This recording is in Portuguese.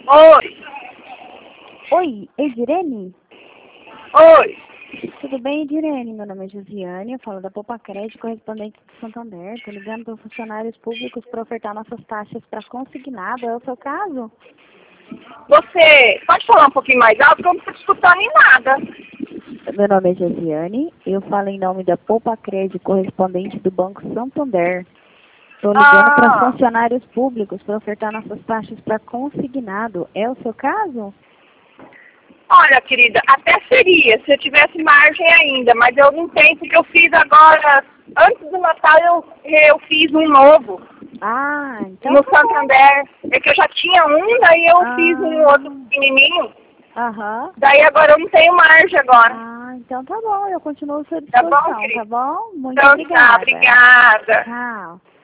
Oi, Oi, Edirene? oi. Tudo bem, Edirene? Meu nome é Josiane, eu falo da Poupa Crédito, correspondente do Santander. Estou ligando para funcionários públicos para ofertar nossas taxas para consignado. É o seu caso? Você pode falar um pouquinho mais alto? Porque eu não estou escutando em nada. Meu nome é Josiane, eu falo em nome da Poupa Crédito, correspondente do Banco Santander. Estou ligando para Ah, funcionários públicos para ofertar nossas taxas para consignado. É o seu caso? olha, querida, até seria se eu tivesse margem ainda, mas eu não tenho porque eu fiz agora, antes do Natal eu fiz um novo Ah, então no tá bom. Santander. É que eu já tinha um, daí eu fiz um outro Ah, pequenininho, aham. daí agora eu não tenho margem agora. Ah, então tá bom, eu continuo à sua Tá bom, disposição, tá querida? bom? Muito Então tá, obrigada. obrigada. Tchau.